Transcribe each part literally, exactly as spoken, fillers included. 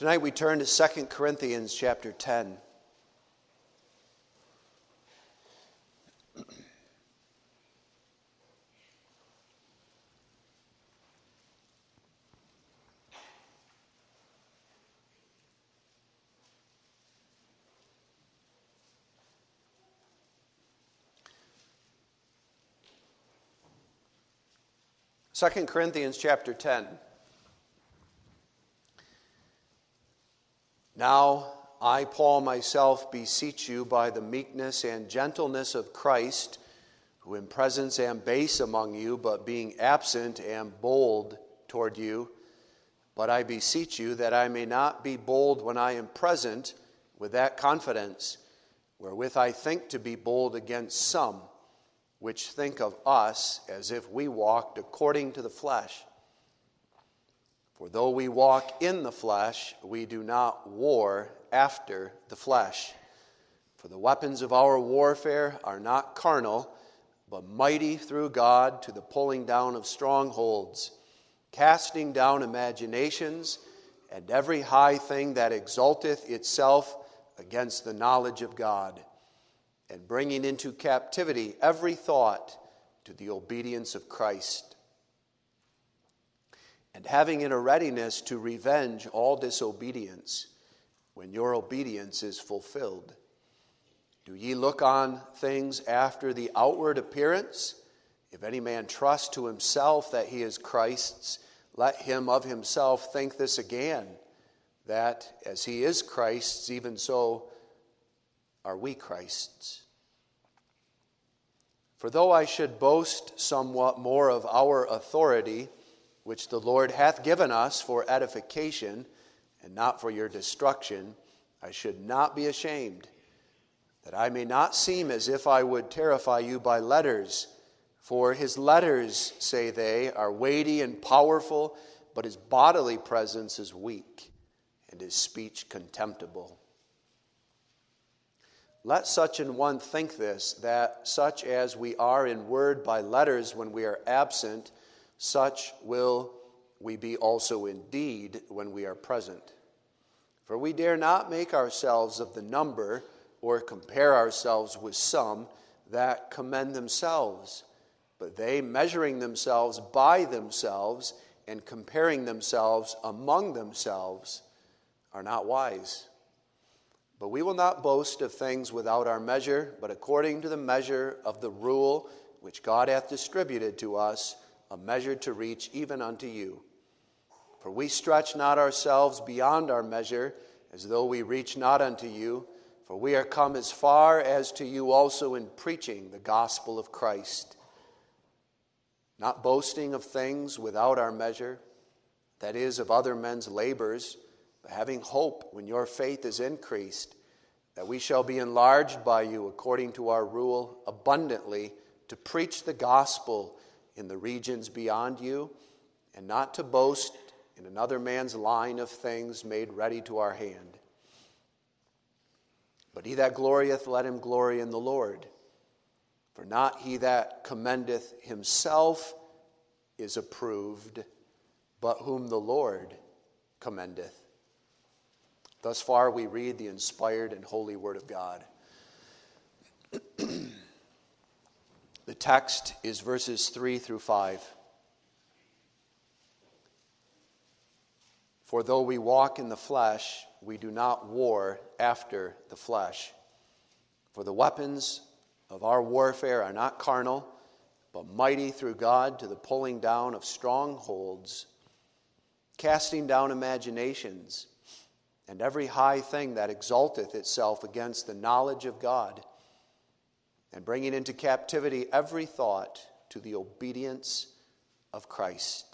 Tonight we turn to Second Corinthians chapter ten. Second Corinthians chapter ten. Now I, Paul, myself beseech you by the meekness and gentleness of Christ, who in presence am base among you, but being absent am bold toward you. But I beseech you that I may not be bold when I am present with that confidence, wherewith I think to be bold against some, which think of us as if we walked according to the flesh. For though we walk in the flesh, we do not war after the flesh. For the weapons of our warfare are not carnal, but mighty through God to the pulling down of strongholds, casting down imaginations, and every high thing that exalteth itself against the knowledge of God, and bringing into captivity every thought to the obedience of Christ, and having in a readiness to revenge all disobedience when your obedience is fulfilled. Do ye look on things after the outward appearance? If any man trust to himself that he is Christ's, let him of himself think this again, that as he is Christ's, even so are we Christ's. For though I should boast somewhat more of our authority, which the Lord hath given us for edification, and not for your destruction, I should not be ashamed, that I may not seem as if I would terrify you by letters. For his letters, say they, are weighty and powerful, but his bodily presence is weak, and his speech contemptible. Let such an one think this, that such as we are in word by letters when we are absent, such will we be also in deed when we are present. For we dare not make ourselves of the number, or compare ourselves with some that commend themselves, but they, measuring themselves by themselves and comparing themselves among themselves, are not wise. But we will not boast of things without our measure, but according to the measure of the rule which God hath distributed to us, a measure to reach even unto you. For we stretch not ourselves beyond our measure, as though we reach not unto you, for we are come as far as to you also in preaching the gospel of Christ. Not boasting of things without our measure, that is, of other men's labors, but having hope when your faith is increased, that we shall be enlarged by you according to our rule abundantly to preach the gospel in the regions beyond you, and not to boast in another man's line of things made ready to our hand. But he that glorieth, let him glory in the Lord. For not he that commendeth himself is approved, but whom the Lord commendeth. Thus far we read the inspired and holy word of God. The text is verses three through five. For though we walk in the flesh, we do not war after the flesh. For the weapons of our warfare are not carnal, but mighty through God to the pulling down of strongholds, casting down imaginations, and every high thing that exalteth itself against the knowledge of God, and bringing into captivity every thought to the obedience of Christ.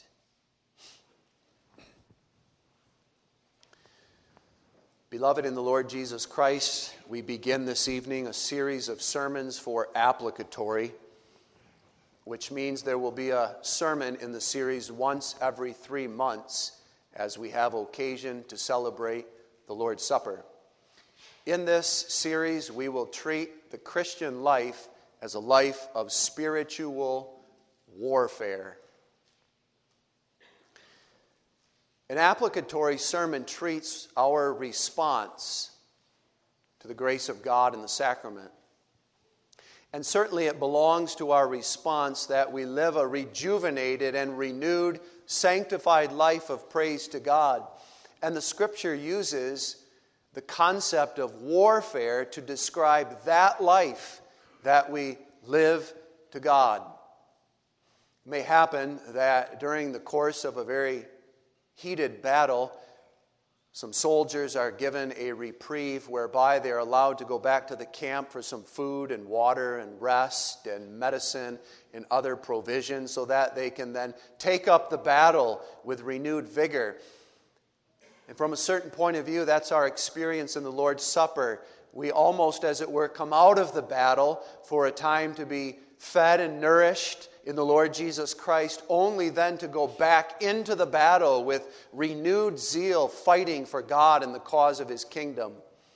Beloved in the Lord Jesus Christ, we begin this evening a series of sermons for applicatory, which means there will be a sermon in the series once every three months as we have occasion to celebrate the Lord's Supper. In this series, we will treat the Christian life as a life of spiritual warfare. An applicatory sermon treats our response to the grace of God in the sacrament. And certainly it belongs to our response that we live a rejuvenated and renewed, sanctified life of praise to God. And the Scripture uses the concept of warfare to describe that life that we live to God. It may happen that during the course of a very heated battle, some soldiers are given a reprieve whereby they are allowed to go back to the camp for some food and water and rest and medicine and other provisions so that they can then take up the battle with renewed vigor. And from a certain point of view, that's our experience in the Lord's Supper. We almost, as it were, come out of the battle for a time to be fed and nourished in the Lord Jesus Christ, only then to go back into the battle with renewed zeal, fighting for God and the cause of His kingdom.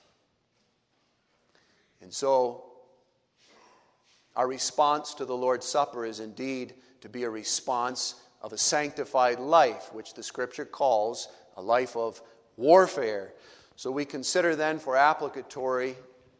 And so, our response to the Lord's Supper is indeed to be a response of a sanctified life, which the Scripture calls a life of warfare. So we consider then for applicatory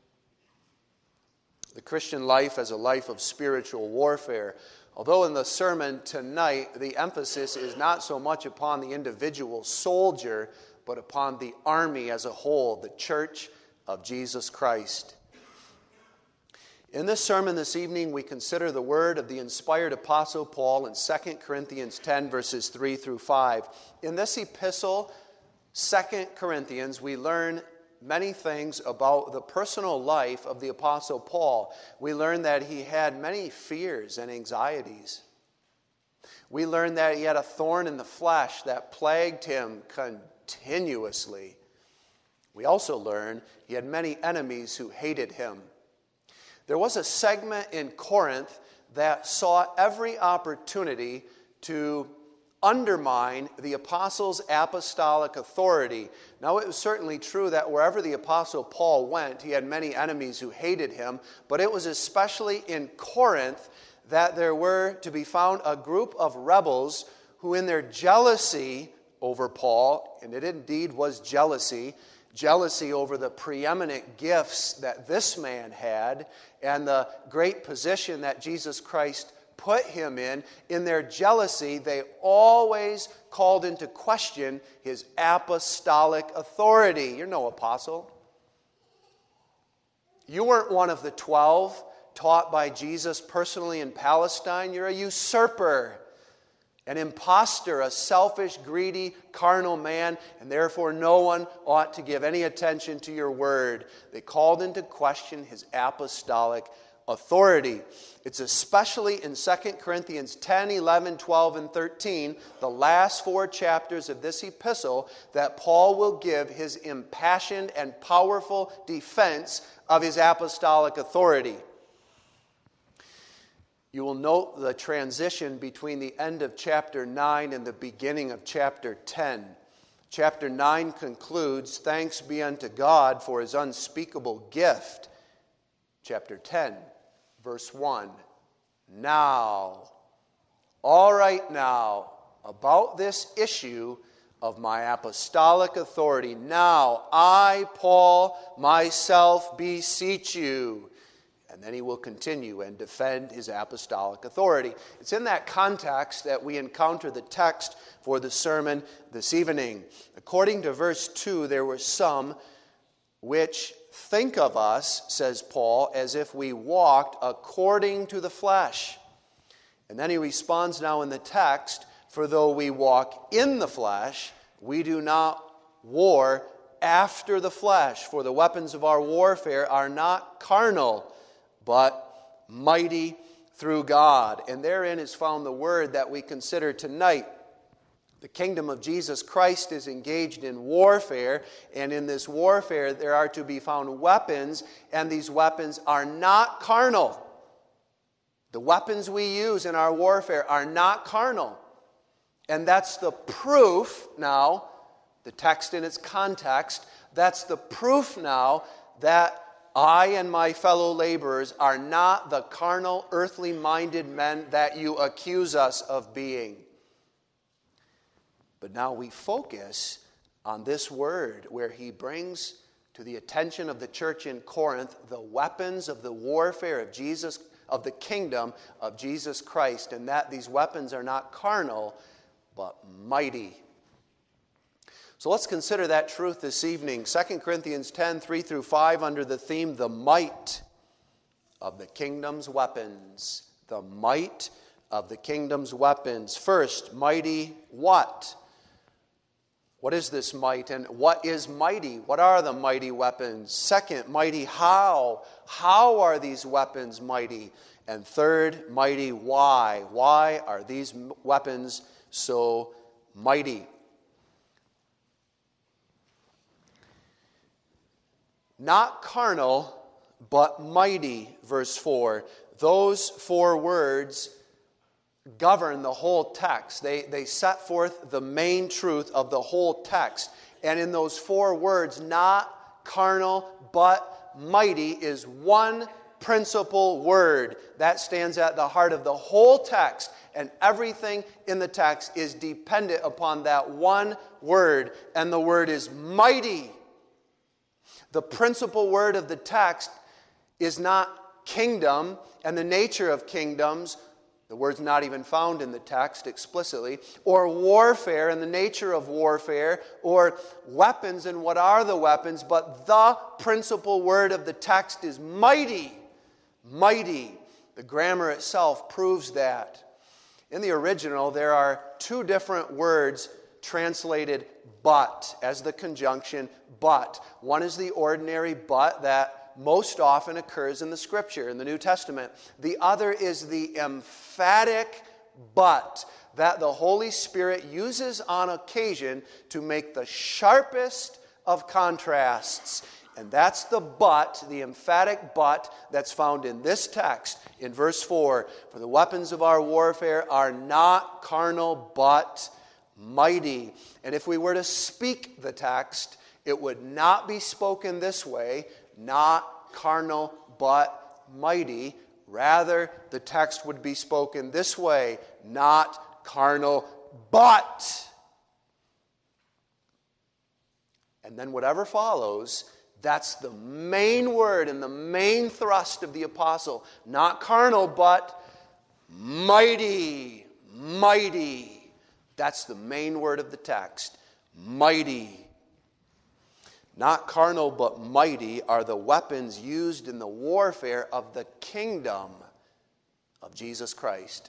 the Christian life as a life of spiritual warfare. Although in the sermon tonight, the emphasis is not so much upon the individual soldier, but upon the army as a whole, the church of Jesus Christ. In this sermon this evening, we consider the word of the inspired Apostle Paul in Second Corinthians ten, verses three through five. In this epistle, Second Corinthians, we learn many things about the personal life of the Apostle Paul. We learn that he had many fears and anxieties. We learn that he had a thorn in the flesh that plagued him continuously. We also learn he had many enemies who hated him. There was a segment in Corinth that saw every opportunity to undermine the apostles' apostolic authority. Now, it was certainly true that wherever the apostle Paul went, he had many enemies who hated him, but it was especially in Corinth that there were to be found a group of rebels who, in their jealousy over Paul, and it indeed was jealousy, jealousy over the preeminent gifts that this man had and the great position that Jesus Christ put him in, in their jealousy, they always called into question his apostolic authority. You're no apostle. You weren't one of the twelve taught by Jesus personally in Palestine. You're a usurper, an imposter, a selfish, greedy, carnal man, and therefore no one ought to give any attention to your word. They called into question his apostolic authority. It's especially in Second Corinthians ten, eleven, twelve, and thirteen, the last four chapters of this epistle, that Paul will give his impassioned and powerful defense of his apostolic authority. You will note the transition between the end of chapter nine and the beginning of chapter ten. Chapter nine concludes, "Thanks be unto God for his unspeakable gift." Chapter ten, verse one. Now, all right now, about this issue of my apostolic authority. Now, I, Paul, myself beseech you. And then he will continue and defend his apostolic authority. It's in that context that we encounter the text for the sermon this evening. According to verse two, there were some which think of us, says Paul, as if we walked according to the flesh. And then he responds now in the text, for though we walk in the flesh, we do not war after the flesh. For the weapons of our warfare are not carnal, but mighty through God. And therein is found the word that we consider tonight. The kingdom of Jesus Christ is engaged in warfare, and in this warfare there are to be found weapons, and these weapons are not carnal. The weapons we use in our warfare are not carnal. And that's the proof now, the text in its context, that's the proof now that I and my fellow laborers are not the carnal, earthly-minded men that you accuse us of being. But now we focus on this word where he brings to the attention of the church in Corinth the weapons of the warfare of Jesus, of the kingdom of Jesus Christ, and that these weapons are not carnal, but mighty. So let's consider that truth this evening. Second Corinthians ten, three through five, under the theme, the might of the kingdom's weapons. The might of the kingdom's weapons. First, mighty what? What is this might, and what is mighty? What are the mighty weapons? Second, mighty how? How are these weapons mighty? And third, mighty why? Why are these weapons so mighty? Not carnal, but mighty, verse four. Those four words govern the whole text. They, they set forth the main truth of the whole text. And in those four words, not carnal, but mighty, is one principal word. That stands at the heart of the whole text. And everything in the text is dependent upon that one word. And the word is mighty. The principal word of the text is not kingdom and the nature of kingdoms. The word's not even found in the text explicitly. Or warfare and the nature of warfare. Or weapons and what are the weapons. But the principal word of the text is mighty. Mighty. The grammar itself proves that. In the original, there are two different words translated but as the conjunction but. One is the ordinary but that most often occurs in the Scripture, in the New Testament. The other is the emphatic but that the Holy Spirit uses on occasion to make the sharpest of contrasts. And that's the but, the emphatic but, that's found in this text, in verse four. For the weapons of our warfare are not carnal, but mighty. And if we were to speak the text, it would not be spoken this way, not carnal, but mighty. Rather, the text would be spoken this way, not carnal, but. And then whatever follows, that's the main word and the main thrust of the apostle. Not carnal, but mighty, mighty. That's the main word of the text. Mighty. Not carnal, but mighty are the weapons used in the warfare of the kingdom of Jesus Christ.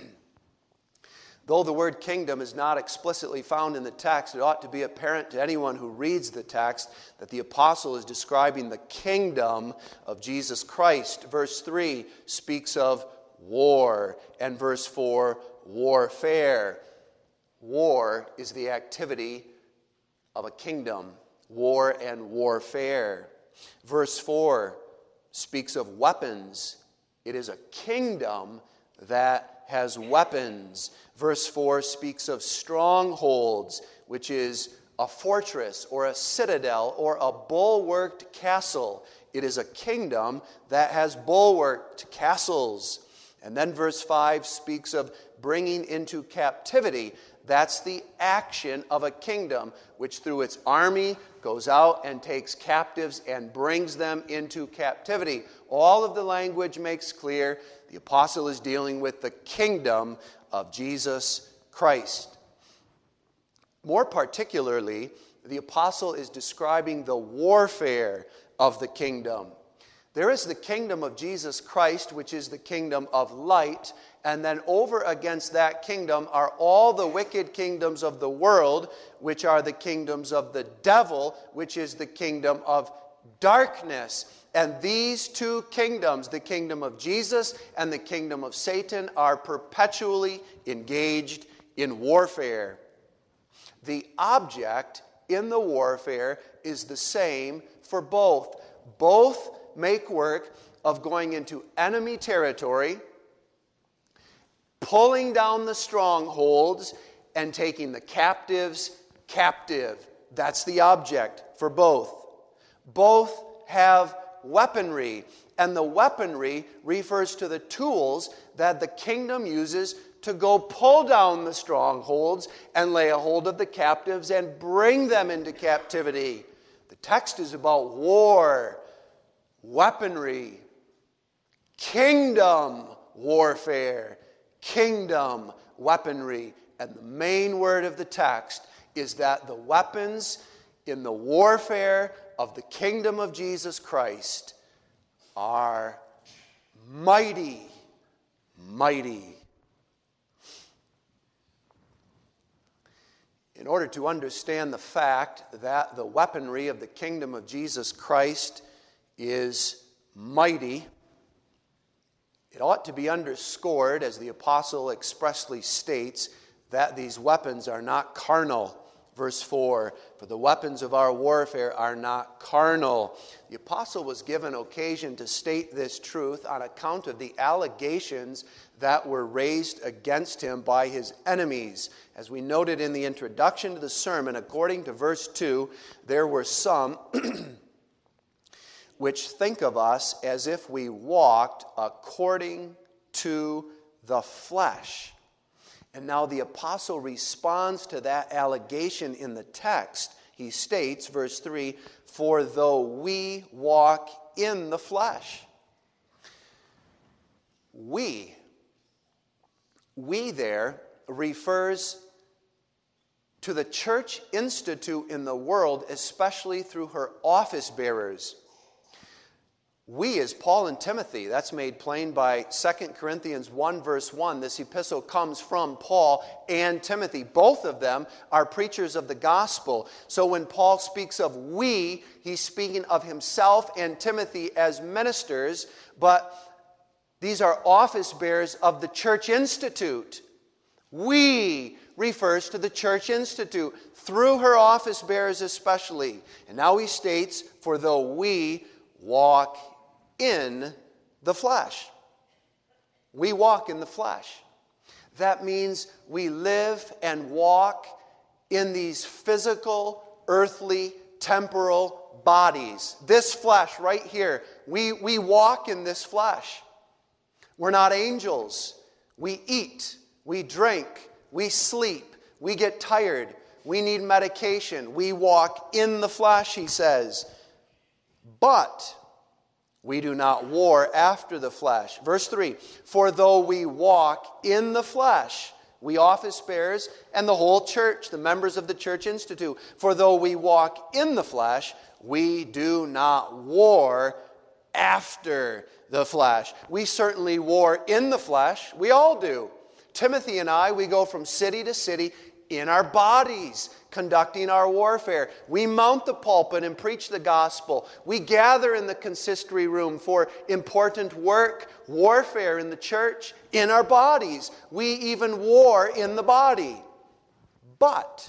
Though the word kingdom is not explicitly found in the text, it ought to be apparent to anyone who reads the text that the apostle is describing the kingdom of Jesus Christ. Verse three speaks of war, and verse four, warfare. War is the activity of a kingdom. War and warfare. Verse four speaks of weapons. It is a kingdom that has weapons. Verse four speaks of strongholds, which is a fortress or a citadel or a bulwarked castle. It is a kingdom that has bulwarked castles. And then verse five speaks of bringing into captivity. That's the action of a kingdom, which through its army goes out and takes captives and brings them into captivity. All of the language makes clear the apostle is dealing with the kingdom of Jesus Christ. More particularly, the apostle is describing the warfare of the kingdom. There is the kingdom of Jesus Christ, which is the kingdom of light, and then over against that kingdom are all the wicked kingdoms of the world, which are the kingdoms of the devil, which is the kingdom of darkness. And these two kingdoms, the kingdom of Jesus and the kingdom of Satan, are perpetually engaged in warfare. The object in the warfare is the same for both. Both make work of going into enemy territory, pulling down the strongholds, and taking the captives captive. That's the object for both. Both have weaponry, and the weaponry refers to the tools that the kingdom uses to go pull down the strongholds and lay a hold of the captives and bring them into captivity. The text is about war, weaponry, kingdom warfare, kingdom weaponry. And the main word of the text is that the weapons in the warfare of the kingdom of Jesus Christ are mighty, mighty. In order to understand the fact that the weaponry of the kingdom of Jesus Christ is mighty, it ought to be underscored, as the apostle expressly states, that these weapons are not carnal. Verse four, for the weapons of our warfare are not carnal. The apostle was given occasion to state this truth on account of the allegations that were raised against him by his enemies. As we noted in the introduction to the sermon, according to verse two, there were some which think of us as if we walked according to the flesh. And now the apostle responds to that allegation in the text. He states, verse three, for though we walk in the flesh. We, we there refers to the church institute in the world, especially through her office bearers. We is Paul and Timothy. That's made plain by Second Corinthians one, verse one. This epistle comes from Paul and Timothy. Both of them are preachers of the gospel. So when Paul speaks of we, he's speaking of himself and Timothy as ministers, but these are office bearers of the church institute. We refers to the church institute, through her office bearers especially. And now he states, for though we walk in the flesh. We walk in the flesh. That means we live and walk in these physical, earthly, temporal bodies. This flesh right here, we, we walk in this flesh. We're not angels. We eat, we drink, we sleep, we get tired, we need medication. We walk in the flesh, he says. But we do not war after the flesh. Verse three, for though we walk in the flesh, we office bearers and the whole church, the members of the church institute, for though we walk in the flesh, we do not war after the flesh. We certainly war in the flesh. We all do. Timothy and I, we go from city to city in our bodies, conducting our warfare. We mount the pulpit and preach the gospel. We gather in the consistory room for important work, warfare in the church, in our bodies. We even war in the body. But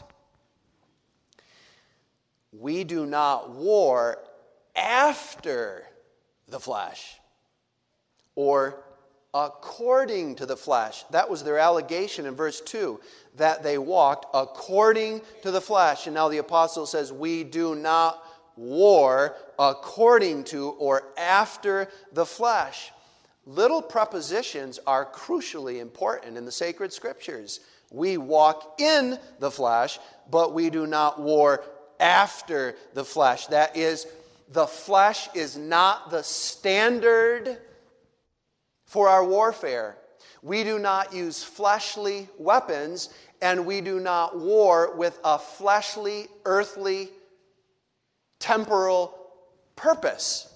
we do not war after the flesh or according to the flesh. That was their allegation in verse two, that they walked according to the flesh. And now the apostle says, we do not war according to or after the flesh. Little prepositions are crucially important in the sacred scriptures. We walk in the flesh, but we do not war after the flesh. That is, the flesh is not the standard for our warfare. We do not use fleshly weapons, and we do not war with a fleshly, earthly, temporal purpose.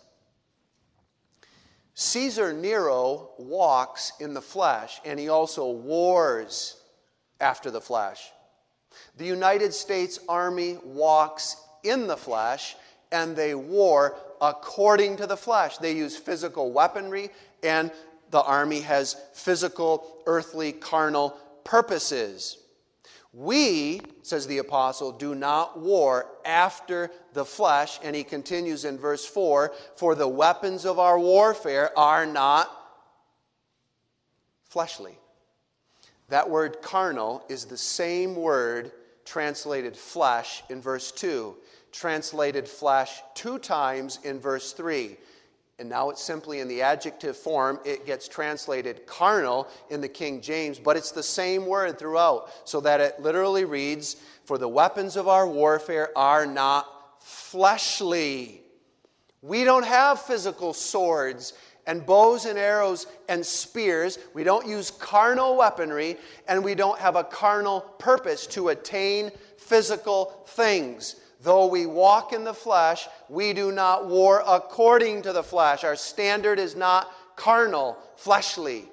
Caesar Nero walks in the flesh, and he also wars after the flesh. The United States Army walks in the flesh, and they war according to the flesh. They use physical weaponry, and the army has physical, earthly, carnal purposes. We, says the apostle, do not war after the flesh. And he continues in verse four, for the weapons of our warfare are not fleshly. That word carnal is the same word translated flesh in verse two, translated flesh two times in verse three. And now it's simply in the adjective form. It gets translated carnal in the King James, but it's the same word throughout, so that it literally reads, "For the weapons of our warfare are not fleshly." We don't have physical swords and bows and arrows and spears. We don't use carnal weaponry, and we don't have a carnal purpose to attain physical things. Though we walk in the flesh, we do not war according to the flesh. Our standard is not carnal, fleshly.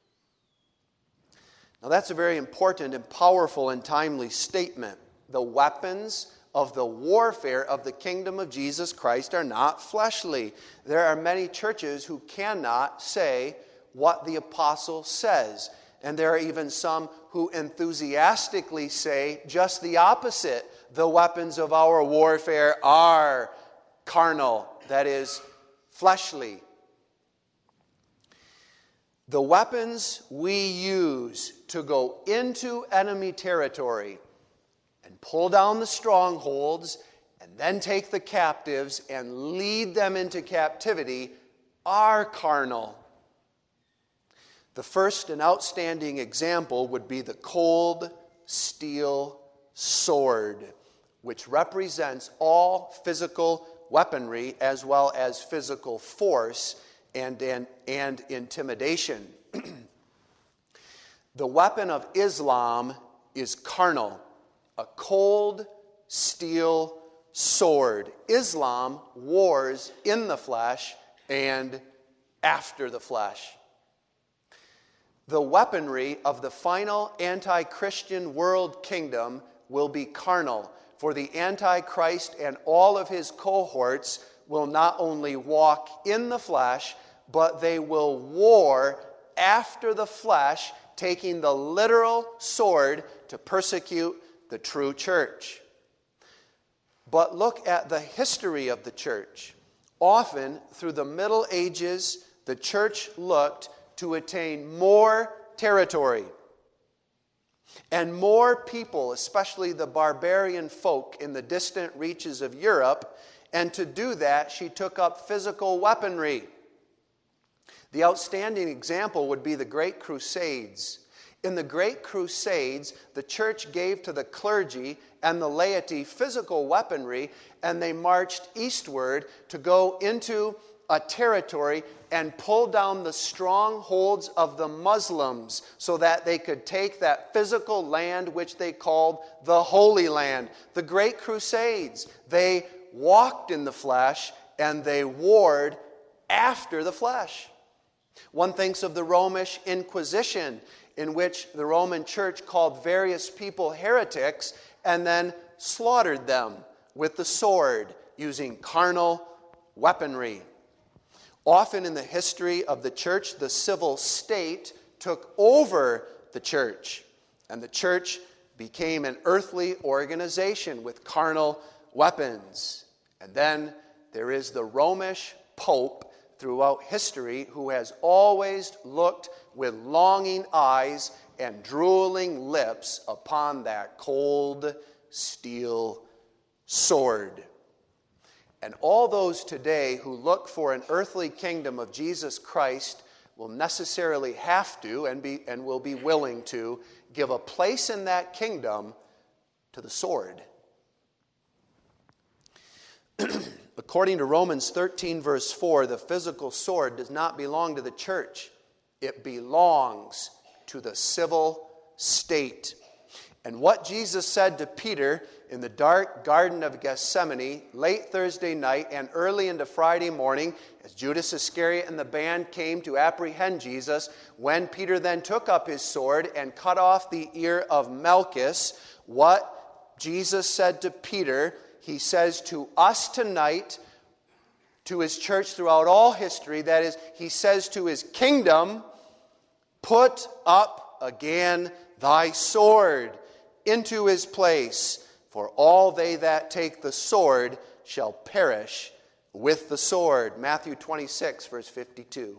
Now that's a very important and powerful and timely statement. The weapons of the warfare of the kingdom of Jesus Christ are not fleshly. There are many churches who cannot say what the apostle says. And there are even some who enthusiastically say just the opposite. The weapons of our warfare are carnal, that is, fleshly. The weapons we use to go into enemy territory and pull down the strongholds and then take the captives and lead them into captivity are carnal. The first and outstanding example would be the cold steel sword, which represents all physical weaponry as well as physical force and, and, and intimidation. The weapon of Islam is carnal, a cold steel sword. Islam wars in the flesh and after the flesh. The weaponry of the final anti-Christian world kingdom will be carnal, for the Antichrist and all of his cohorts will not only walk in the flesh, but they will war after the flesh, taking the literal sword to persecute the true church. But look at the history of the church. Often, through the Middle Ages, the church looked to attain more territory and more people, especially the barbarian folk in the distant reaches of Europe, and to do that, she took up physical weaponry. The outstanding example would be the Great Crusades. In the Great Crusades, the church gave to the clergy and the laity physical weaponry, and they marched eastward to go into a territory and pull down the strongholds of the Muslims so that they could take that physical land which they called the Holy Land. The Great Crusades, they walked in the flesh and they warred after the flesh. One thinks of the Roman Inquisition, in which the Roman Church called various people heretics and then slaughtered them with the sword using carnal weaponry. Often in the history of the church, the civil state took over the church, and the church became an earthly organization with carnal weapons. And then there is the Romish Pope throughout history who has always looked with longing eyes and drooling lips upon that cold steel sword. And all those today who look for an earthly kingdom of Jesus Christ will necessarily have to and be and will be willing to give a place in that kingdom to the sword. According to Romans thirteen, verse four, the physical sword does not belong to the church. It belongs to the civil state. And what Jesus said to Peter in the dark Garden of Gethsemane late Thursday night and early into Friday morning, as Judas Iscariot and the band came to apprehend Jesus, when Peter then took up his sword and cut off the ear of Malchus, what Jesus said to Peter, he says to us tonight, to his church throughout all history, that is, he says to his kingdom, put up again thy sword into his place, for all they that take the sword shall perish with the sword. Matthew twenty-six, verse fifty-two.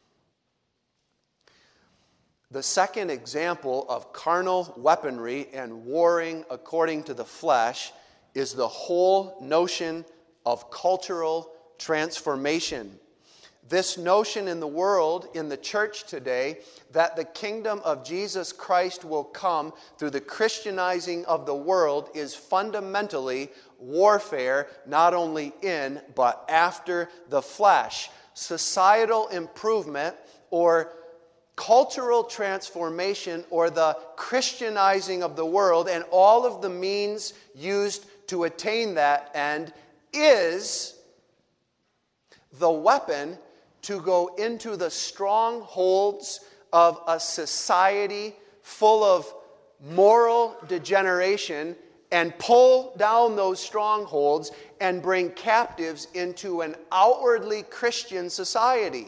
The second example of carnal weaponry and warring according to the flesh is the whole notion of cultural transformation. This notion in the world, in the church today, that the kingdom of Jesus Christ will come through the Christianizing of the world is fundamentally warfare, not only in, but after the flesh. Societal improvement or cultural transformation or the Christianizing of the world and all of the means used to attain that end is the weapon to go into the strongholds of a society full of moral degeneration and pull down those strongholds and bring captives into an outwardly Christian society.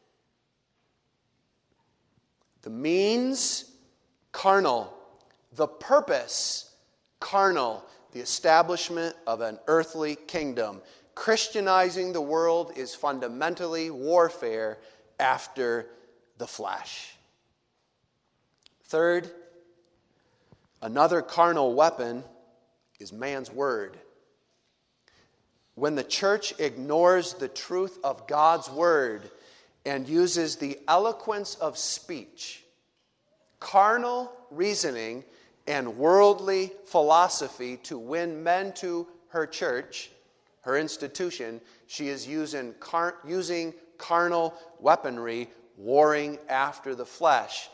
The means, carnal. The purpose, carnal. The establishment of an earthly kingdom. Christianizing the world is fundamentally warfare after the flesh. Third, another carnal weapon is man's word. When the church ignores the truth of God's word and uses the eloquence of speech, carnal reasoning, and worldly philosophy to win men to her church, her institution, she is using, car- using carnal weaponry, warring after the flesh.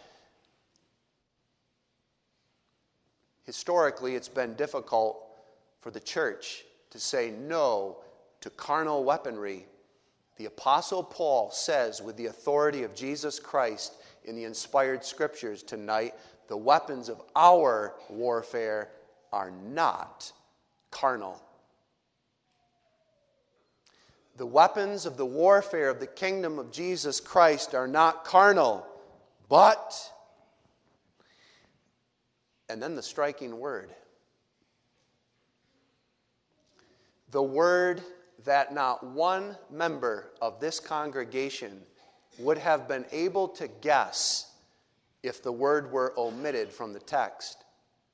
Historically, it's been difficult for the church to say no to carnal weaponry. The Apostle Paul says, with the authority of Jesus Christ in the inspired scriptures tonight, the weapons of our warfare are not carnal. The weapons of the warfare of the kingdom of Jesus Christ are not carnal, but, and then the striking word, the word that not one member of this congregation would have been able to guess if the word were omitted from the text.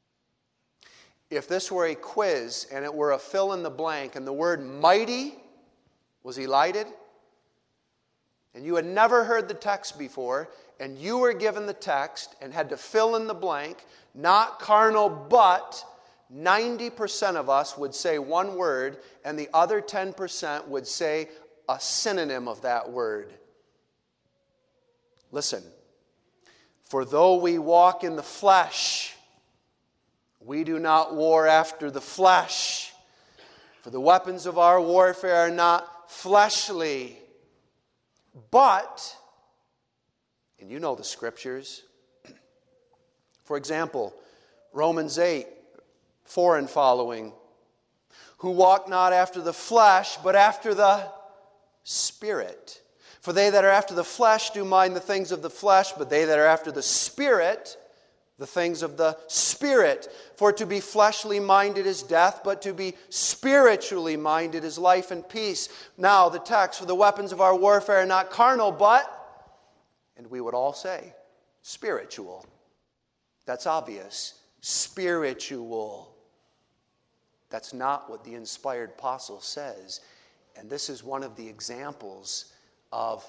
If this were a quiz and it were a fill in the blank and the word mighty was elided, and you had never heard the text before, and you were given the text and had to fill in the blank, not carnal, but ninety percent of us would say one word, and the other ten percent would say a synonym of that word. Listen, for though we walk in the flesh, we do not war after the flesh. For the weapons of our warfare are not fleshly, but, and you know the scriptures. For example, Romans eight, four and following, who walk not after the flesh, but after the Spirit. For they that are after the flesh do mind the things of the flesh, but they that are after the Spirit, the things of the Spirit. For to be fleshly minded is death, but to be spiritually minded is life and peace. Now, the text, for the weapons of our warfare are not carnal, but, and we would all say, spiritual. That's obvious. Spiritual. That's not what the inspired apostle says. And this is one of the examples of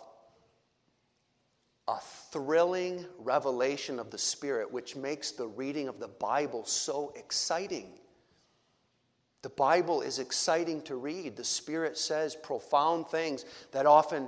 a thrilling revelation of the Spirit, which makes the reading of the Bible so exciting. The Bible is exciting to read. The Spirit says profound things that often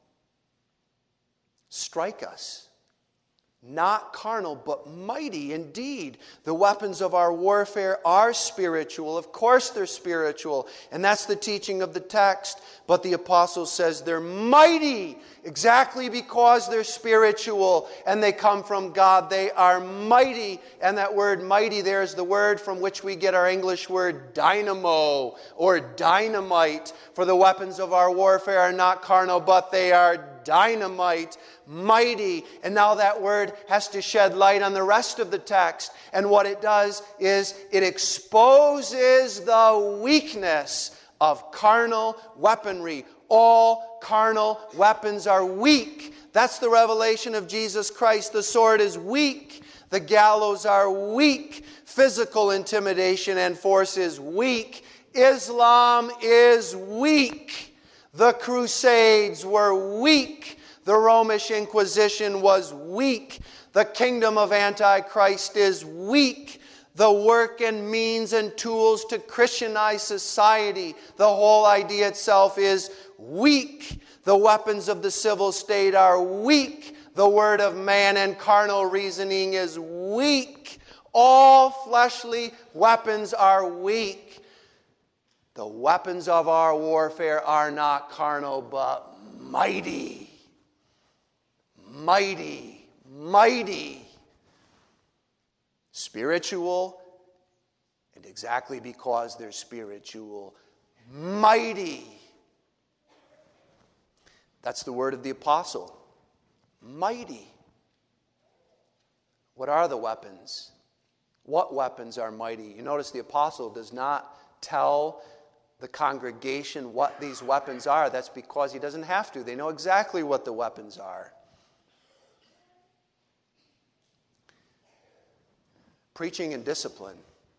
strike us. Not carnal, but mighty indeed. The weapons of our warfare are spiritual. Of course they're spiritual. And that's the teaching of the text. But the apostle says they're mighty exactly because they're spiritual and they come from God. They are mighty. And that word mighty there is the word from which we get our English word dynamo or dynamite. For the weapons of our warfare are not carnal, but they are dynamite, mighty. And now that word has to shed light on the rest of the text. And what it does is it exposes the weakness of carnal weaponry. All carnal weapons are weak. That's the revelation of Jesus Christ. The sword is weak. The gallows are weak. Physical intimidation and force is weak. Islam is weak. The Crusades were weak. The Roman Inquisition was weak. The kingdom of Antichrist is weak. The work and means and tools to Christianize society, the whole idea itself is weak. The weapons of the civil state are weak. The word of man and carnal reasoning is weak. All fleshly weapons are weak. The weapons of our warfare are not carnal, but mighty. Mighty. Mighty. Spiritual, and exactly because they're spiritual, mighty. That's the word of the apostle. Mighty. What are the weapons? What weapons are mighty? You notice the apostle does not tell the congregation what these weapons are. That's because he doesn't have to. They know exactly what the weapons are. Preaching and discipline.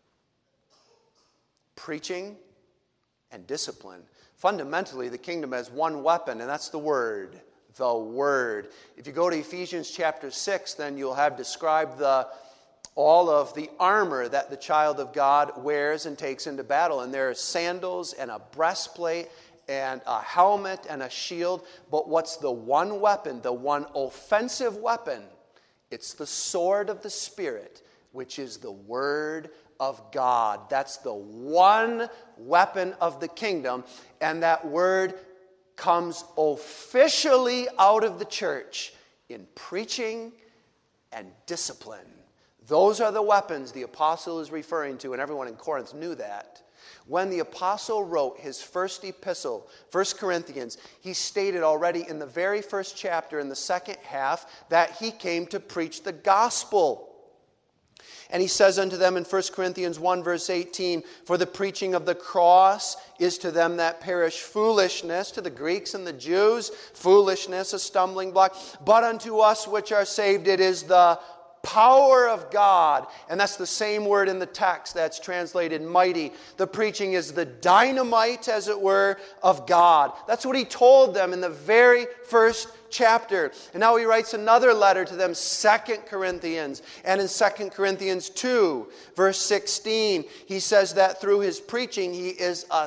Preaching and discipline. Fundamentally, the kingdom has one weapon, and that's the Word. The Word. If you go to Ephesians chapter six, then you'll have described the, all of the armor that the child of God wears and takes into battle. And there are sandals and a breastplate and a helmet and a shield. But what's the one weapon, the one offensive weapon? It's the sword of the Spirit, which is the Word of God. That's the one weapon of the kingdom, and that word comes officially out of the church in preaching and discipline. Those are the weapons the apostle is referring to, and everyone in Corinth knew that. When the apostle wrote his first epistle, First Corinthians, he stated already in the very first chapter, in the second half, that he came to preach the gospel. And he says unto them in First Corinthians one, verse eighteen, for the preaching of the cross is to them that perish foolishness, to the Greeks and the Jews, foolishness, a stumbling block. But unto us which are saved, it is the power of God. And that's the same word in the text that's translated mighty. The preaching is the dynamite, as it were, of God. That's what he told them in the very first chapter. And now he writes another letter to them, Second Corinthians. And in Second Corinthians two, verse sixteen, he says that through his preaching he is a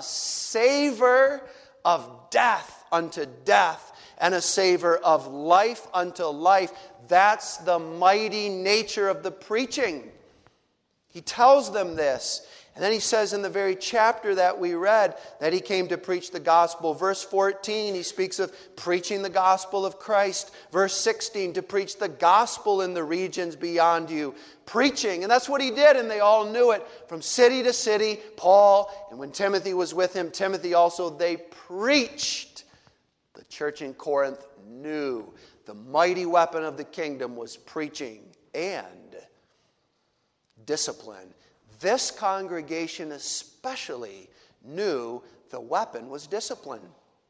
savor of death unto death and a savor of life unto life. That's the mighty nature of the preaching. He tells them this. And then he says in the very chapter that we read that he came to preach the gospel. Verse fourteen, he speaks of preaching the gospel of Christ. Verse sixteen, to preach the gospel in the regions beyond you. Preaching, and that's what he did, and they all knew it. From city to city, Paul, and when Timothy was with him, Timothy also, they preached. The church in Corinth knew the mighty weapon of the kingdom was preaching and discipline. This congregation especially knew the weapon was discipline.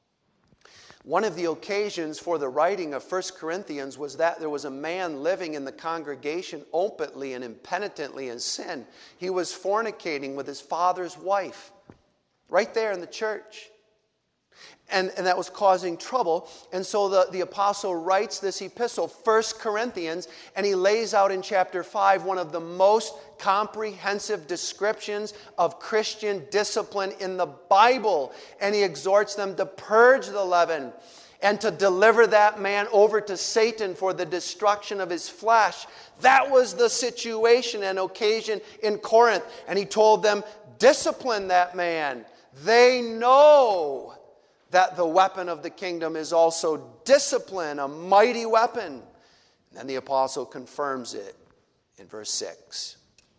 One of the occasions for the writing of First Corinthians was that there was a man living in the congregation openly and impenitently in sin. He was fornicating with his father's wife, right there in the church. And, and that was causing trouble. And so the, the apostle writes this epistle, First Corinthians, and he lays out in chapter five one of the most comprehensive descriptions of Christian discipline in the Bible. And he exhorts them to purge the leaven and to deliver that man over to Satan for the destruction of his flesh. That was the situation and occasion in Corinth. And he told them, discipline that man. They know that the weapon of the kingdom is also discipline, a mighty weapon. And then the apostle confirms it in verse six.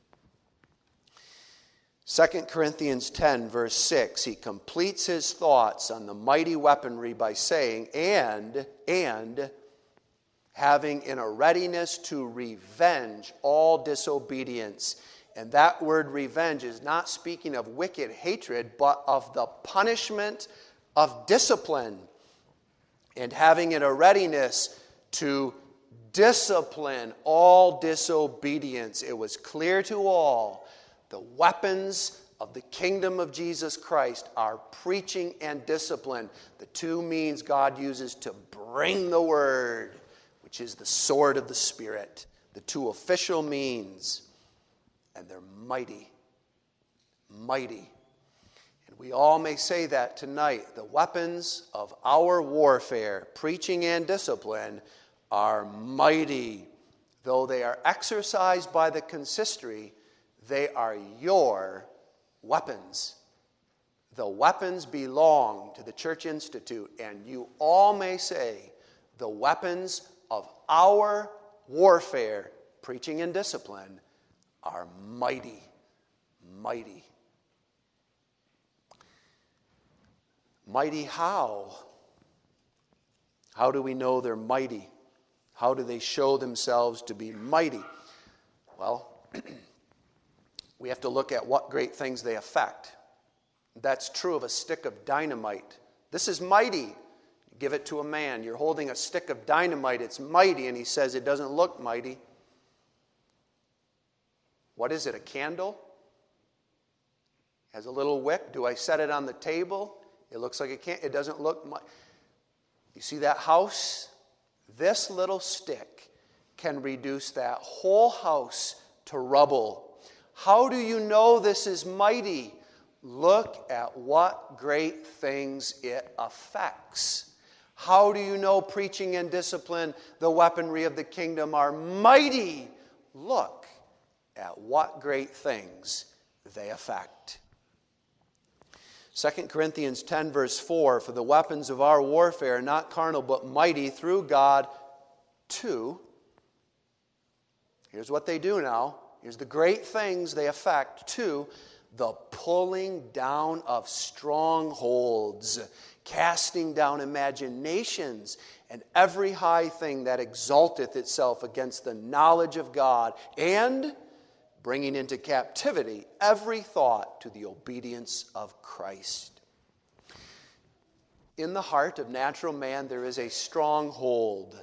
Second Corinthians ten, verse six, he completes his thoughts on the mighty weaponry by saying, and, and, having in a readiness to revenge all disobedience. And that word revenge is not speaking of wicked hatred, but of the punishment of discipline, and having in a readiness to discipline all disobedience. It was clear to all the weapons of the kingdom of Jesus Christ are preaching and discipline, the two means God uses to bring the word, which is the sword of the Spirit, the two official means, and they're mighty, mighty. And we all may say that tonight. The weapons of our warfare, preaching and discipline, are mighty. Though they are exercised by the consistory, they are your weapons. The weapons belong to the Church Institute, and you all may say, the weapons of our warfare, preaching and discipline, are mighty, mighty. Mighty how? How do we know they're mighty? How do they show themselves to be mighty? Well, we have to look at what great things they affect. That's true of a stick of dynamite. This is mighty. Give it to a man. You're holding a stick of dynamite. It's mighty, and he says it doesn't look mighty. What is it, a candle? Has a little wick. Do I set it on the table? It looks like it can't. It doesn't look mighty. You see that house? This little stick can reduce that whole house to rubble. How do you know this is mighty? Look at what great things it affects. How do you know preaching and discipline, the weaponry of the kingdom, are mighty? Look at what great things they affect. Second Corinthians ten, verse four, for the weapons of our warfare are not carnal, but mighty through God to, here's what they do now, here's the great things they affect, to the pulling down of strongholds, casting down imaginations, and every high thing that exalteth itself against the knowledge of God, and bringing into captivity every thought to the obedience of Christ. In the heart of natural man there is a stronghold,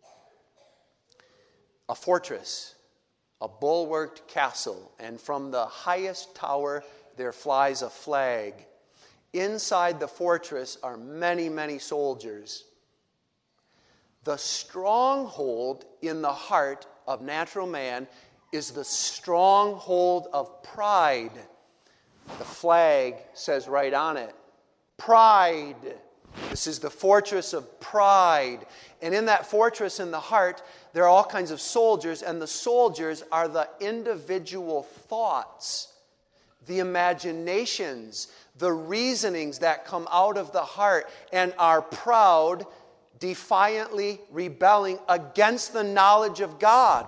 a fortress, a bulwarked castle, and from the highest tower there flies a flag. Inside the fortress are many, many soldiers. The stronghold in the heart of natural man is the stronghold of pride. The flag says right on it, pride. This is the fortress of pride. And in that fortress in the heart, there are all kinds of soldiers, and the soldiers are the individual thoughts, the imaginations, the reasonings that come out of the heart and are proud, defiantly rebelling against the knowledge of God.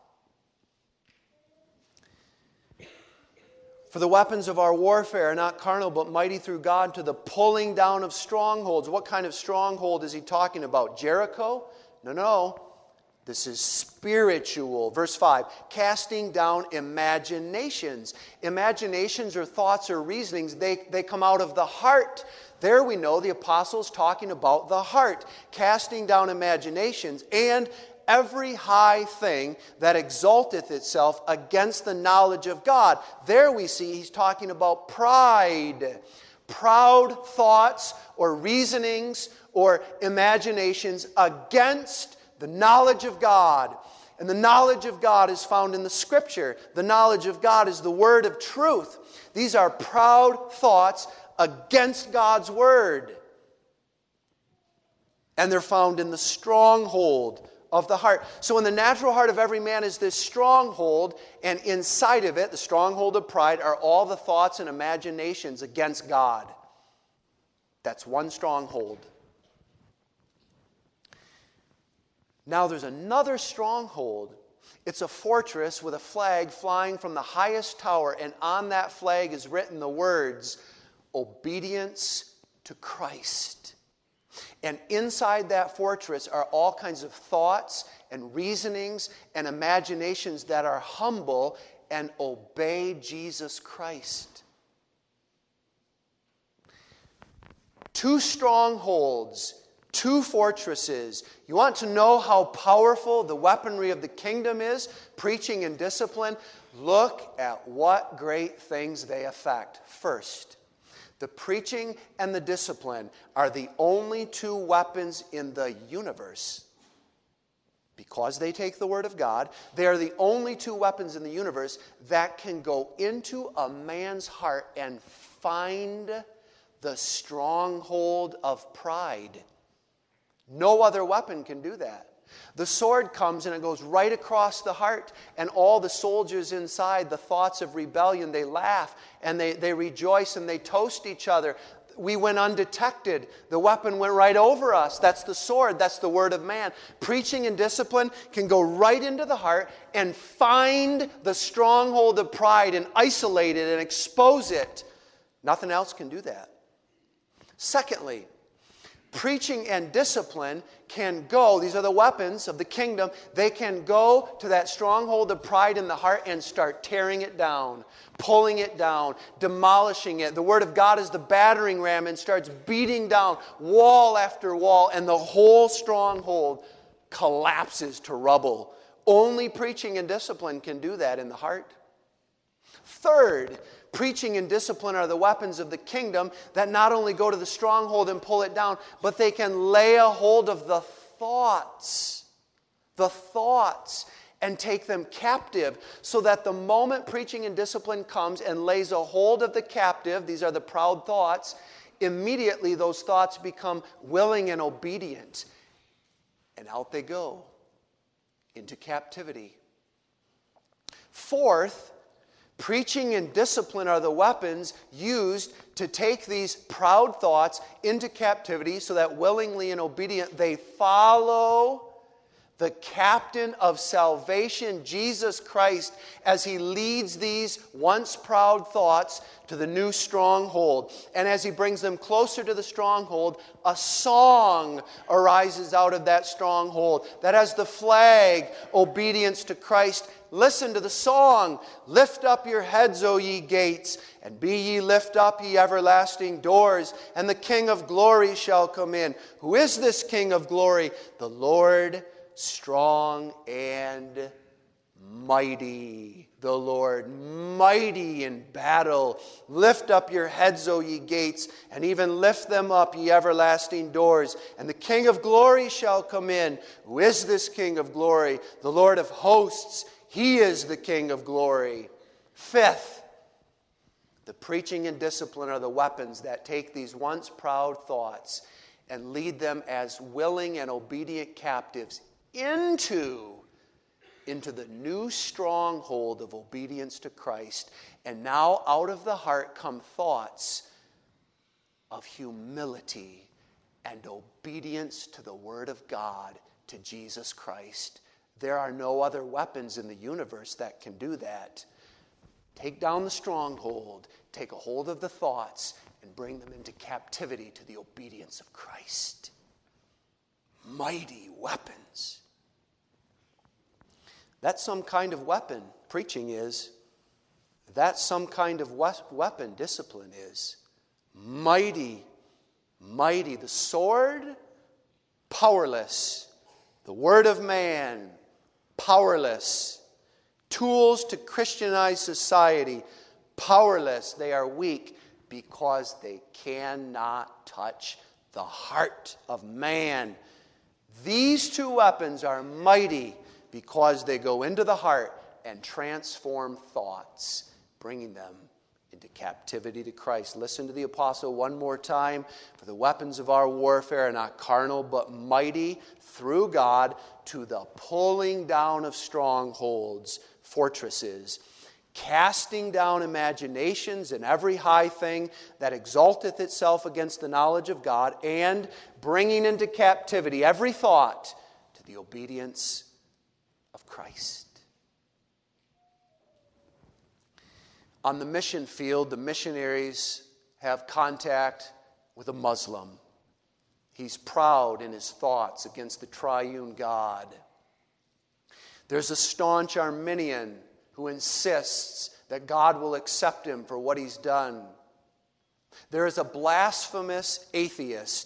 For the weapons of our warfare are not carnal, but mighty through God to the pulling down of strongholds. What kind of stronghold is he talking about? Jericho? No, no. This is spiritual. Verse five, casting down imaginations. Imaginations or thoughts or reasonings, they, they come out of the heart. There we know the apostle's talking about the heart. Casting down imaginations and every high thing that exalteth itself against the knowledge of God. There we see he's talking about pride. Proud thoughts or reasonings or imaginations against the knowledge of God. And the knowledge of God is found in the Scripture. The knowledge of God is the word of truth. These are proud thoughts against God's word. And they're found in the stronghold of the heart. So in the natural heart of every man is this stronghold, and inside of it, the stronghold of pride, are all the thoughts and imaginations against God. That's one stronghold. Now there's another stronghold. It's a fortress with a flag flying from the highest tower, and on that flag is written the words, obedience to Christ. And inside that fortress are all kinds of thoughts and reasonings and imaginations that are humble and obey Jesus Christ. Two strongholds, Two fortresses. You want to know how powerful the weaponry of the kingdom is? Preaching and discipline. Look at what great things they affect. First, the preaching and the discipline are the only two weapons in the universe. Because they take the Word of God, they are the only two weapons in the universe that can go into a man's heart and find the stronghold of pride. No other weapon can do that. The sword comes and it goes right across the heart, and all the soldiers inside, the thoughts of rebellion, they laugh and they, they rejoice and they toast each other. We went undetected. The weapon went right over us. That's the sword. That's the word of man. Preaching and discipline can go right into the heart and find the stronghold of pride and isolate it and expose it. Nothing else can do that. Secondly, preaching and discipline can go, these are the weapons of the kingdom, they can go to that stronghold of pride in the heart and start tearing it down, pulling it down, demolishing it. The Word of God is the battering ram and starts beating down wall after wall, and the whole stronghold collapses to rubble. Only preaching and discipline can do that in the heart. Third, preaching and discipline are the weapons of the kingdom that not only go to the stronghold and pull it down, but they can lay a hold of the thoughts, the thoughts, and take them captive, so that the moment preaching and discipline comes and lays a hold of the captive, these are the proud thoughts, immediately those thoughts become willing and obedient. And out they go into captivity. Fourth, preaching and discipline are the weapons used to take these proud thoughts into captivity, so that willingly and obedient they follow the captain of salvation, Jesus Christ, as he leads these once proud thoughts to the new stronghold. And as he brings them closer to the stronghold, a song arises out of that stronghold that has the flag, obedience to Christ. Listen to the song. Lift up your heads, O ye gates, and be ye lift up, ye everlasting doors, and the King of glory shall come in. Who is this King of glory? The Lord strong and mighty. The Lord mighty in battle. Lift up your heads, O ye gates, and even lift them up, ye everlasting doors, and the King of glory shall come in. Who is this King of glory? The Lord of hosts. He is the King of glory. Fifth, the preaching and discipline are the weapons that take these once proud thoughts and lead them as willing and obedient captives into, into the new stronghold of obedience to Christ. And now out of the heart come thoughts of humility and obedience to the Word of God, to Jesus Christ. There are no other weapons in the universe that can do that. Take down the stronghold, take a hold of the thoughts, and bring them into captivity to the obedience of Christ. Mighty weapons. That's some kind of weapon, preaching is. That's some kind of weapon, discipline is. Mighty, mighty. The sword, powerless. The word of man, powerless. Tools to Christianize society, powerless. They are weak because they cannot touch the heart of man. These two weapons are mighty because they go into the heart and transform thoughts, bringing them into captivity to Christ. Listen to the apostle one more time. For the weapons of our warfare are not carnal, but mighty through God to the pulling down of strongholds, fortresses, casting down imaginations and every high thing that exalteth itself against the knowledge of God, and bringing into captivity every thought to the obedience of Christ. On the mission field, the missionaries have contact with a Muslim. He's proud in his thoughts against the triune God. There's a staunch Arminian who insists that God will accept him for what he's done. There is a blasphemous atheist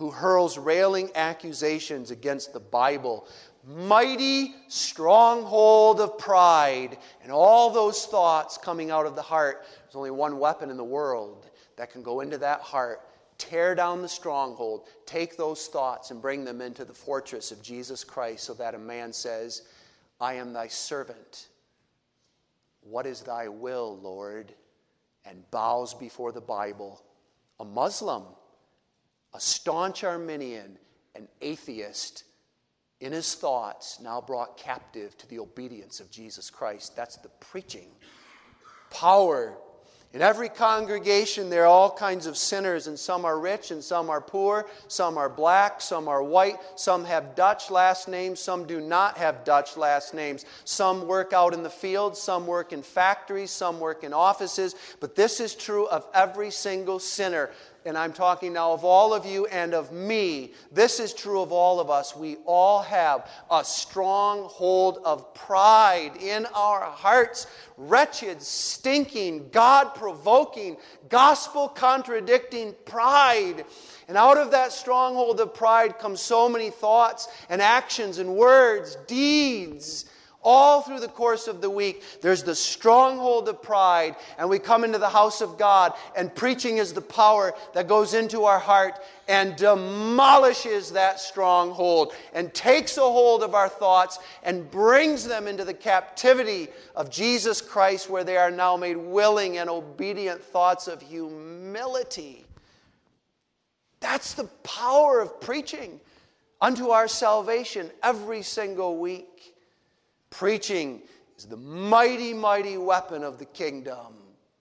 who hurls railing accusations against the Bible. Mighty stronghold of pride. And all those thoughts coming out of the heart. There's only one weapon in the world that can go into that heart, tear down the stronghold, take those thoughts and bring them into the fortress of Jesus Christ, so that a man says, I am thy servant. What is thy will, Lord? And bows before the Bible. A Muslim, a staunch Arminian, an atheist, in his thoughts, now brought captive to the obedience of Jesus Christ. That's the preaching power. In every congregation, there are all kinds of sinners, and some are rich and some are poor, some are black, some are white, some have Dutch last names, some do not have Dutch last names. Some work out in the fields, some work in factories, some work in offices, but this is true of every single sinner. And I'm talking now of all of you and of me. This is true of all of us. We all have a stronghold of pride in our hearts. Wretched, stinking, God-provoking, gospel-contradicting pride. And out of that stronghold of pride come so many thoughts and actions and words, deeds. All through the course of the week, there's the stronghold of pride, and we come into the house of God, and preaching is the power that goes into our heart and demolishes that stronghold and takes a hold of our thoughts and brings them into the captivity of Jesus Christ, where they are now made willing and obedient thoughts of humility. That's the power of preaching unto our salvation every single week. Preaching is the mighty, mighty weapon of the kingdom.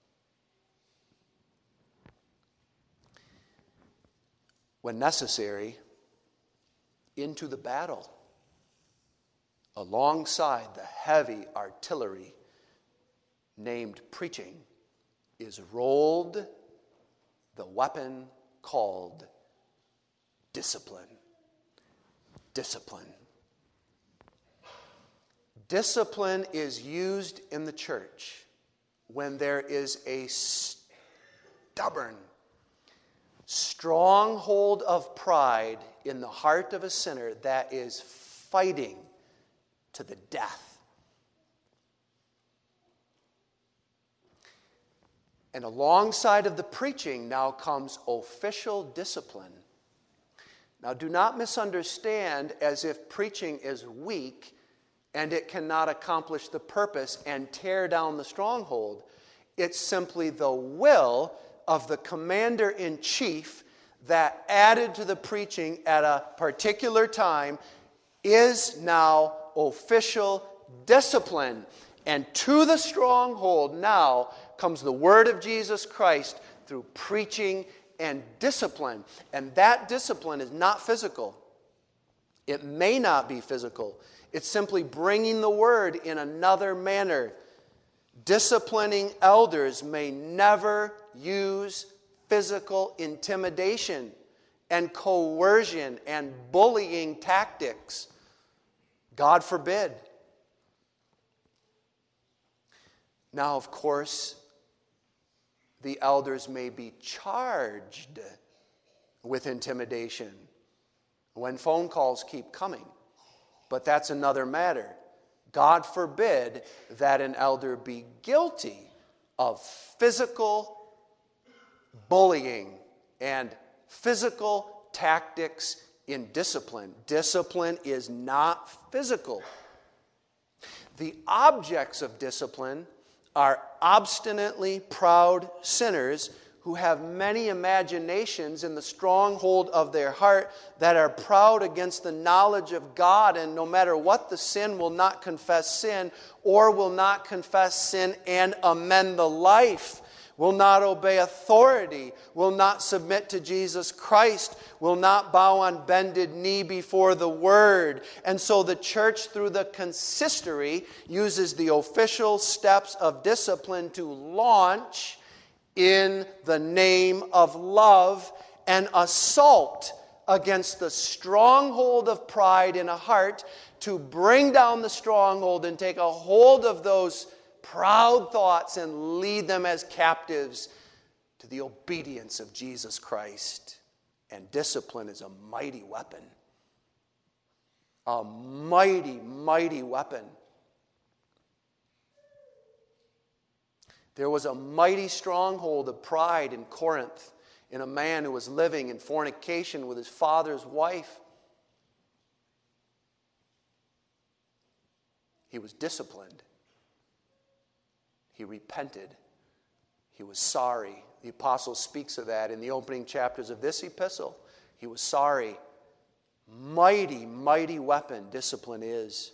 When necessary, into the battle, alongside the heavy artillery named preaching, is rolled the weapon called discipline. Discipline. Discipline is used in the church when there is a stubborn stronghold of pride in the heart of a sinner that is fighting to the death. And alongside of the preaching now comes official discipline. Now, do not misunderstand as if preaching is weak and it cannot accomplish the purpose and tear down the stronghold. It's simply the will of the commander-in-chief that, added to the preaching at a particular time, is now official discipline. And to the stronghold now comes the word of Jesus Christ through preaching and discipline. And that discipline is not physical. It may not be physical. It's simply bringing the word in another manner. Disciplining elders may never use physical intimidation and coercion and bullying tactics. God forbid. Now, of course, the elders may be charged with intimidation when phone calls keep coming. But that's another matter. God forbid that an elder be guilty of physical bullying and physical tactics in discipline. Discipline is not physical. The objects of discipline are obstinately proud sinners who have many imaginations in the stronghold of their heart, that are proud against the knowledge of God, and no matter what the sin, will not confess sin, or will not confess sin and amend the life, will not obey authority, will not submit to Jesus Christ, will not bow on bended knee before the Word. And so the church, through the consistory, uses the official steps of discipline to launch in the name of love an assault against the stronghold of pride in a heart, to bring down the stronghold and take a hold of those proud thoughts and lead them as captives to the obedience of Jesus Christ. And discipline is a mighty weapon. A mighty, mighty weapon. There was a mighty stronghold of pride in Corinth in a man who was living in fornication with his father's wife. He was disciplined. He repented. He was sorry. The apostle speaks of that in the opening chapters of this epistle. He was sorry. Mighty, mighty weapon discipline is.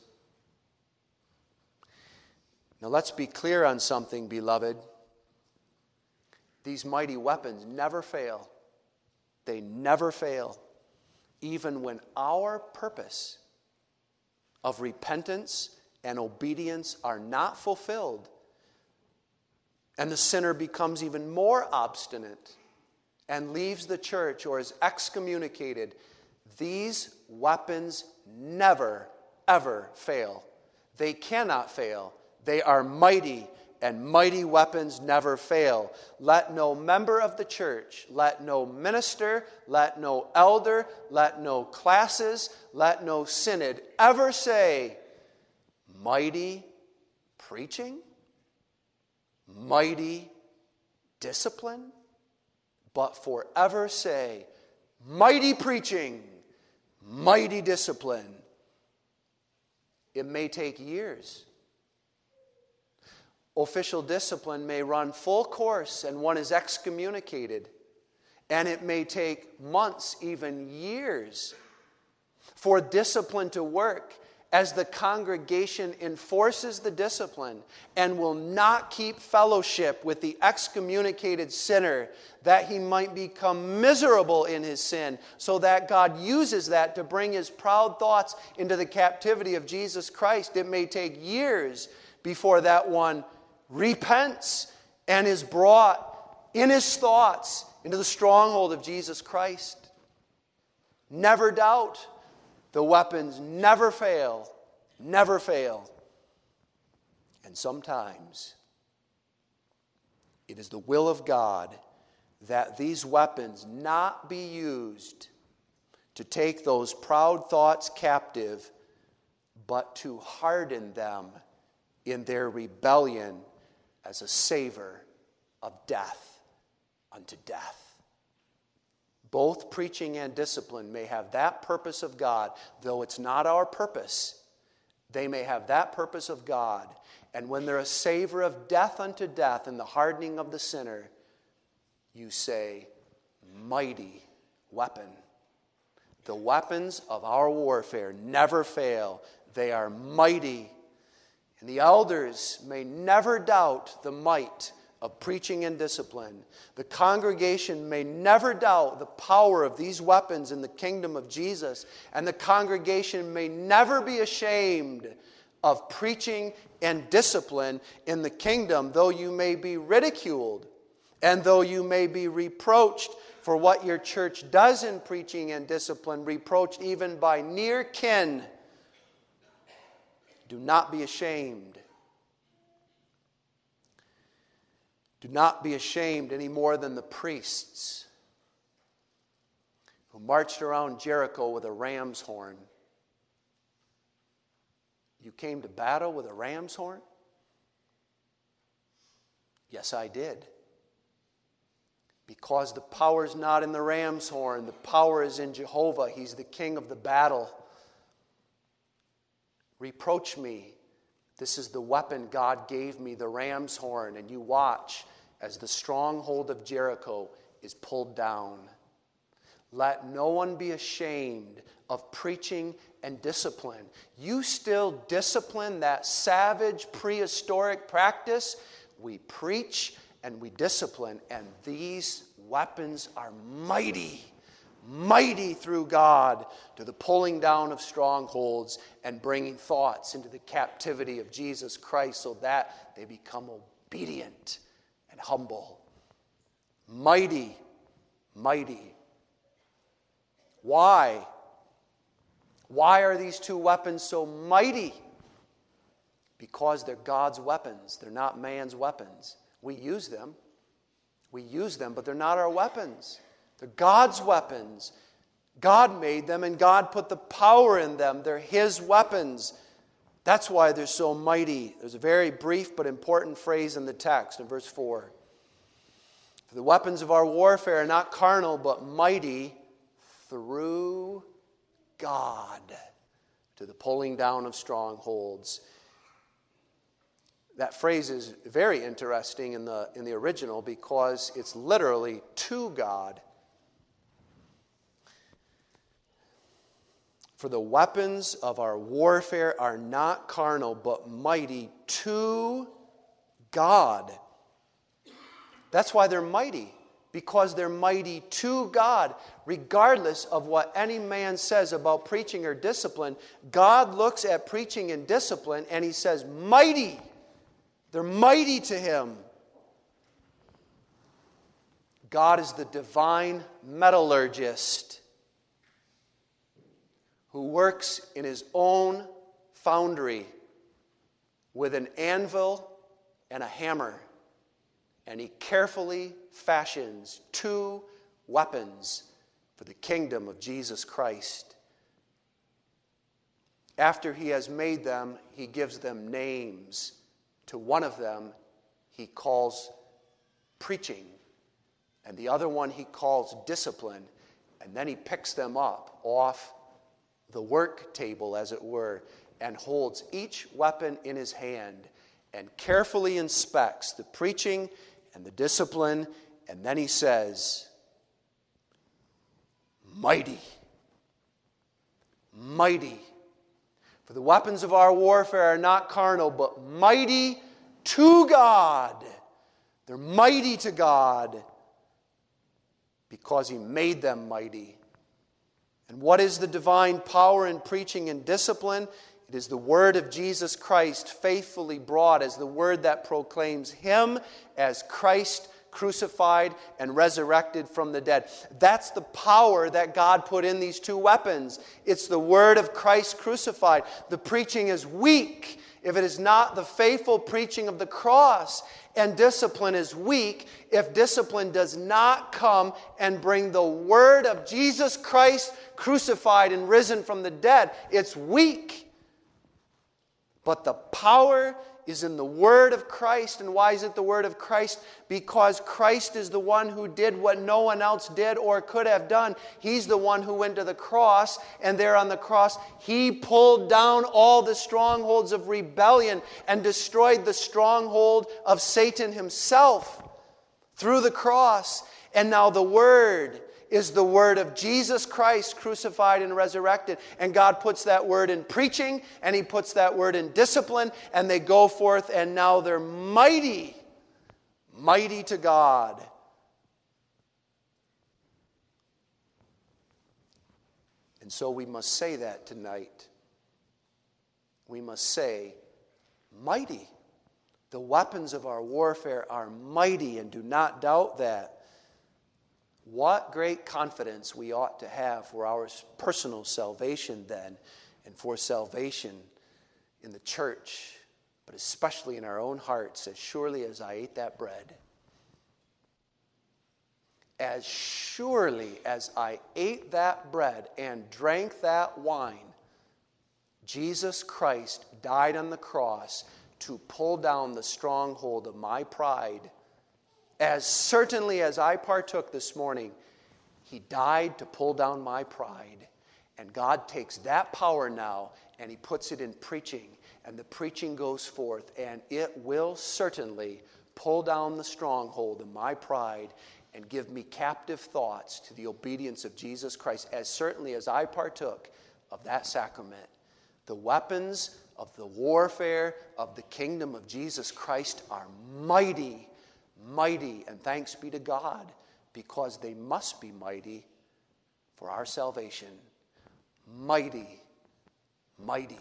Now let's be clear on something, beloved. These mighty weapons never fail. They never fail. Even when our purpose of repentance and obedience are not fulfilled, and the sinner becomes even more obstinate and leaves the church or is excommunicated, these weapons never, ever fail. They cannot fail. They are mighty, and mighty weapons never fail. Let no member of the church, let no minister, let no elder, let no classes, let no synod ever say, mighty preaching, mighty discipline, but forever say, mighty preaching, mighty discipline. It may take years. Official discipline may run full course and one is excommunicated. And it may take months, even years, for discipline to work as the congregation enforces the discipline and will not keep fellowship with the excommunicated sinner, that he might become miserable in his sin, so that God uses that to bring his proud thoughts into the captivity of Jesus Christ. It may take years before that one repents and is brought in his thoughts into the stronghold of Jesus Christ. Never doubt. The weapons never fail, never fail. And sometimes it is the will of God that these weapons not be used to take those proud thoughts captive, but to harden them in their rebellion as a savor of death unto death. Both preaching and discipline may have that purpose of God, though it's not our purpose. They may have that purpose of God. And when they're a savor of death unto death and the hardening of the sinner, you say, mighty weapon. The weapons of our warfare never fail. They are mighty. And the elders may never doubt the might of preaching and discipline. The congregation may never doubt the power of these weapons in the kingdom of Jesus. And the congregation may never be ashamed of preaching and discipline in the kingdom, though you may be ridiculed and though you may be reproached for what your church does in preaching and discipline, reproached even by near kin. Do not be ashamed. Do not be ashamed any more than the priests who marched around Jericho with a ram's horn. You came to battle with a ram's horn? Yes, I did. Because the power is not in the ram's horn. The power is in Jehovah. He's the king of the battle. Reproach me. This is the weapon God gave me, the ram's horn. And you watch as the stronghold of Jericho is pulled down. Let no one be ashamed of preaching and discipline. You still discipline that savage prehistoric practice. We preach and we discipline, and these weapons are mighty, mighty through God to the pulling down of strongholds and bringing thoughts into the captivity of Jesus Christ so that they become obedient and humble. Mighty, mighty. Why? Why are these two weapons so mighty? Because they're God's weapons. They're not man's weapons. We use them. We use them, but they're not our weapons. They're God's weapons. God made them and God put the power in them. They're His weapons. That's why they're so mighty. There's a very brief but important phrase in the text in verse four. For the weapons of our warfare are not carnal but mighty through God to the pulling down of strongholds. That phrase is very interesting in the, in the original because it's literally to God. For the weapons of our warfare are not carnal, but mighty to God. That's why they're mighty, because they're mighty to God. Regardless of what any man says about preaching or discipline, God looks at preaching and discipline and He says, mighty. They're mighty to Him. God is the divine metallurgist who works in His own foundry with an anvil and a hammer, and He carefully fashions two weapons for the kingdom of Jesus Christ. After He has made them, He gives them names. To one of them, He calls preaching, and the other one He calls discipline, and then He picks them up off the work table, as it were, and holds each weapon in His hand and carefully inspects the preaching and the discipline, and then He says, mighty, mighty. For the weapons of our warfare are not carnal, but mighty to God. They're mighty to God because He made them mighty. And what is the divine power in preaching and discipline? It is the word of Jesus Christ faithfully brought as the word that proclaims Him as Christ crucified and resurrected from the dead. That's the power that God put in these two weapons. It's the word of Christ crucified. The preaching is weak if it is not the faithful preaching of the cross. And discipline is weak if discipline does not come and bring the word of Jesus Christ crucified and risen from the dead. It's weak. But the power is in the word of Christ. And why is it the word of Christ? Because Christ is the one who did what no one else did or could have done. He's the one who went to the cross, and there on the cross, He pulled down all the strongholds of rebellion and destroyed the stronghold of Satan himself through the cross. And now the word is the word of Jesus Christ crucified and resurrected. And God puts that word in preaching, and He puts that word in discipline, and they go forth, and now they're mighty, mighty to God. And so we must say that tonight. We must say, mighty. The weapons of our warfare are mighty, and do not doubt that. What great confidence we ought to have for our personal salvation then, and for salvation in the church, but especially in our own hearts. As surely as I ate that bread, as surely as I ate that bread and drank that wine, Jesus Christ died on the cross to pull down the stronghold of my pride. As certainly as I partook this morning, He died to pull down my pride. And God takes that power now and He puts it in preaching. And the preaching goes forth, and it will certainly pull down the stronghold of my pride and give me captive thoughts to the obedience of Jesus Christ, as certainly as I partook of that sacrament. The weapons of the warfare of the kingdom of Jesus Christ are mighty, mighty, and thanks be to God, because they must be mighty for our salvation. Mighty, mighty.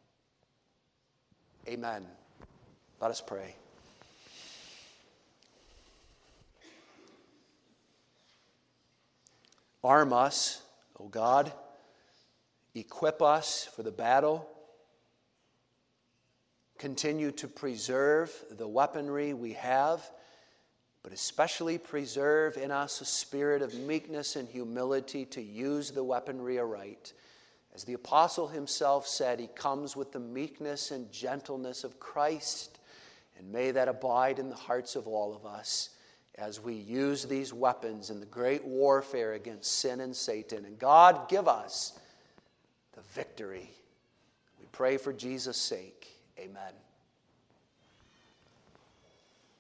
Amen. Let us pray. Arm us, O God. Equip us for the battle. Continue to preserve the weaponry we have, but especially preserve in us a spirit of meekness and humility to use the weaponry aright. As the apostle himself said, he comes with the meekness and gentleness of Christ. And may that abide in the hearts of all of us as we use these weapons in the great warfare against sin and Satan. And God, give us the victory. We pray for Jesus' sake. Amen.